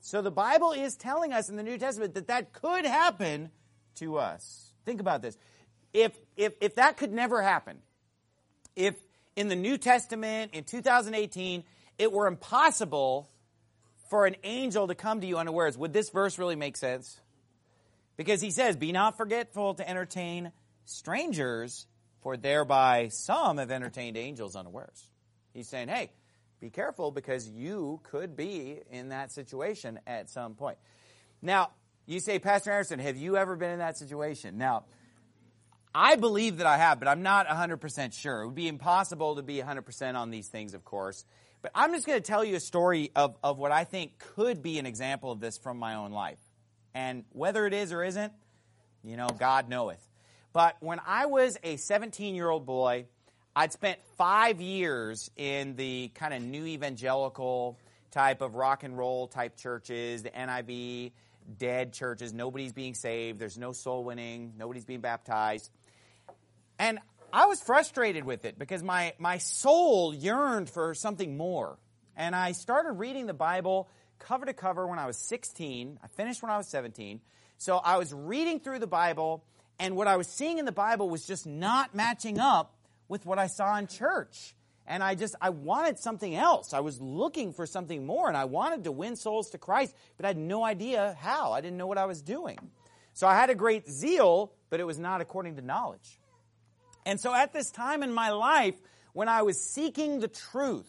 So the Bible is telling us in the New Testament that could happen to us. Think about this. If that could never happen, if in the New Testament in 2018 it were impossible for an angel to come to you unawares, would this verse really make sense? Because he says, be not forgetful to entertain strangers, for thereby some have entertained angels unawares. He's saying, hey, be careful because you could be in that situation at some point. Now, you say, Pastor Anderson, have you ever been in that situation? Now, I believe that I have, but I'm not 100% sure. It would be impossible to be 100% on these things, of course. But I'm just going to tell you a story of what I think could be an example of this from my own life. And whether it is or isn't, God knoweth. But when I was a 17-year-old boy, I'd spent 5 years in the kind of new evangelical type of rock and roll type churches, the NIV, dead churches. Nobody's being saved. There's no soul winning. Nobody's being baptized. And I was frustrated with it because my soul yearned for something more. And I started reading the Bible cover to cover when I was 16. I finished when I was 17. So I was reading through the Bible, and what I was seeing in the Bible was just not matching up with what I saw in church. And I wanted something else. I was looking for something more, and I wanted to win souls to Christ, but I had no idea how. I didn't know what I was doing. So I had a great zeal, but it was not according to knowledge. And so at this time in my life, when I was seeking the truth,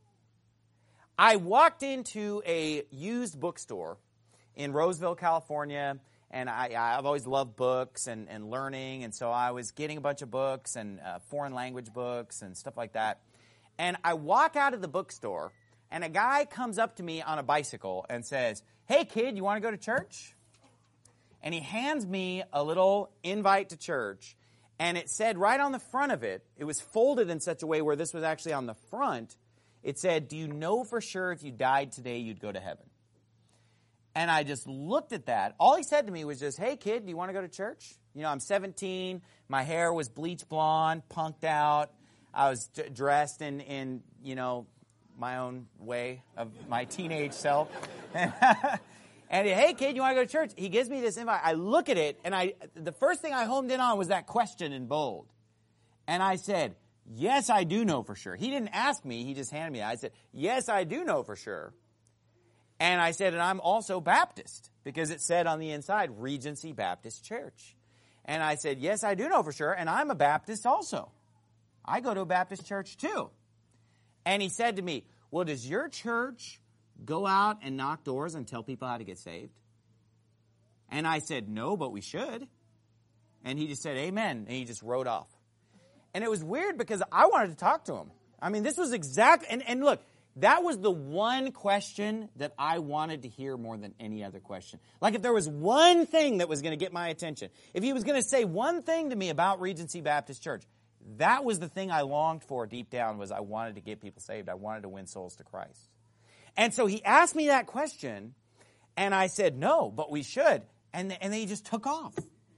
I walked into a used bookstore in Roseville, California, and I've always loved books and learning, and so I was getting a bunch of books and foreign language books and stuff like that. And I walk out of the bookstore, and a guy comes up to me on a bicycle and says, hey, kid, you want to go to church? And he hands me a little invite to church, and it said right on the front of it, it was folded in such a way where this was actually on the front, it said, do you know for sure if you died today you'd go to heaven? And I just looked at that. All he said to me was just, hey, kid, do you want to go to church? I'm 17. My hair was bleach blonde, punked out. I was dressed in my own way of my teenage self. And hey, kid, you want to go to church? He gives me this invite. I look at it, and the first thing I homed in on was that question in bold. And I said, yes, I do know for sure. He didn't ask me. He just handed me that. I said, yes, I do know for sure. And I said, and I'm also Baptist, because it said on the inside, Regency Baptist Church. And I said, yes, I do know for sure, and I'm a Baptist also. I go to a Baptist church too. And he said to me, well, does your church go out and knock doors and tell people how to get saved? And I said, no, but we should. And he just said, amen. And he just rode off. And it was weird because I wanted to talk to him. I mean, this was and look, that was the one question that I wanted to hear more than any other question. Like if there was one thing that was going to get my attention, if he was going to say one thing to me about Regency Baptist Church, that was the thing I longed for deep down, was I wanted to get people saved. I wanted to win souls to Christ. And so he asked me that question, and I said, no, but we should. And then he just took off.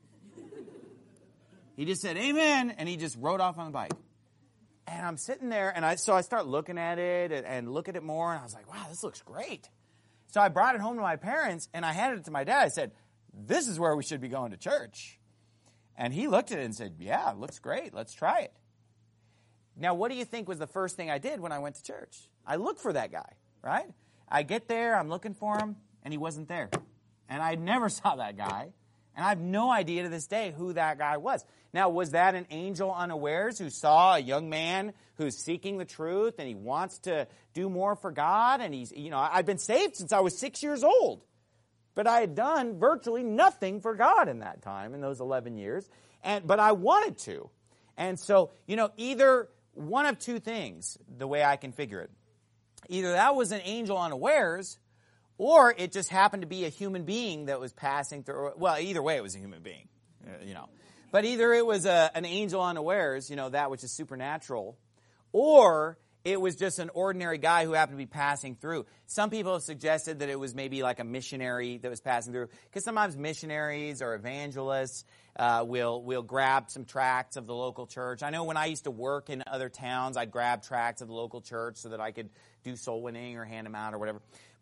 He just said, amen, and he just rode off on the bike. And I'm sitting there, and so I start looking at it and look at it more, and I was like, wow, this looks great. So I brought it home to my parents, and I handed it to my dad. I said, this is where we should be going to church. And he looked at it and said, yeah, it looks great. Let's try it. Now, what do you think was the first thing I did when I went to church? I looked for that guy, right? I get there, I'm looking for him, and he wasn't there. And I never saw that guy. And I have no idea to this day who that guy was. Now, was that an angel unawares who saw a young man who's seeking the truth and he wants to do more for God? And I've been saved since I was 6 years old. But I had done virtually nothing for God in that time, in those 11 years. But I wanted to. And so, either one of two things, the way I can figure it. Either that was an angel unawares, or it just happened to be a human being that was passing through. Well, either way, it was a human being, But either it was an angel unawares, that which is supernatural, or it was just an ordinary guy who happened to be passing through. Some people have suggested that it was maybe like a missionary that was passing through, because sometimes missionaries or evangelists will grab some tracts of the local church. I know when I used to work in other towns, I'd grab tracts of the local church so that I could do soul winning or hand them out or whatever.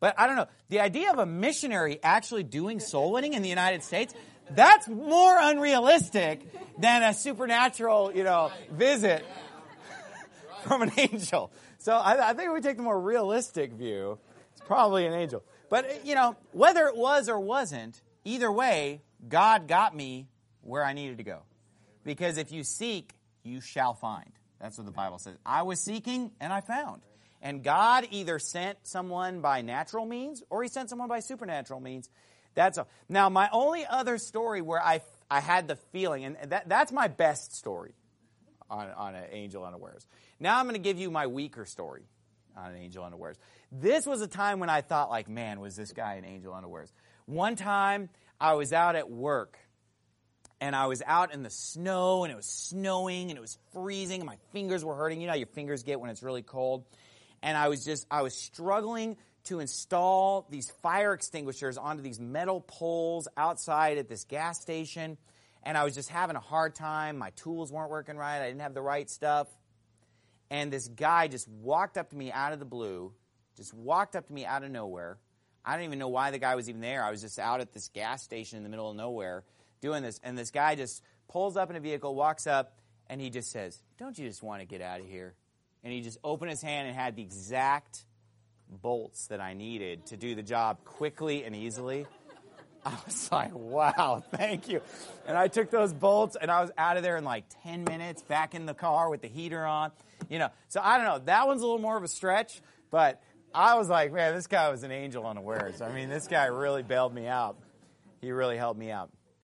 But I don't know. The idea of a missionary actually doing soul winning in the United States, that's more unrealistic than a supernatural, visit from an angel. So I think if we take the more realistic view, it's probably an angel. But, whether it was or wasn't, either way, God got me where I needed to go. Because if you seek, you shall find. That's what the Bible says. I was seeking and I found. And God either sent someone by natural means or he sent someone by supernatural means. That's all. Now, my only other story where I had the feeling, and that's my best story on an angel unawares. Now I'm going to give you my weaker story on an angel unawares. This was a time when I thought, like, man, was this guy an angel unawares? One time I was out at work. And I was out in the snow, and it was snowing, and it was freezing, and my fingers were hurting. You know how your fingers get when it's really cold? And I was struggling to install these fire extinguishers onto these metal poles outside at this gas station. And I was just having a hard time. My tools weren't working right. I didn't have the right stuff. And this guy just walked up to me out of the blue, just walked up to me out of nowhere. I don't even know why the guy was even there. I was just out at this gas station in the middle of nowhere doing this. And this guy just pulls up in a vehicle, walks up, and he just says, "Don't you just want to get out of here?" And he just opened his hand and had the exact bolts that I needed to do the job quickly and easily. I was like, wow, thank you. And I took those bolts, and I was out of there in like 10 minutes, back in the car with the heater on. So I don't know. That one's a little more of a stretch, but I was like, man, this guy was an angel unawares. I mean, this guy really bailed me out. He really helped me out.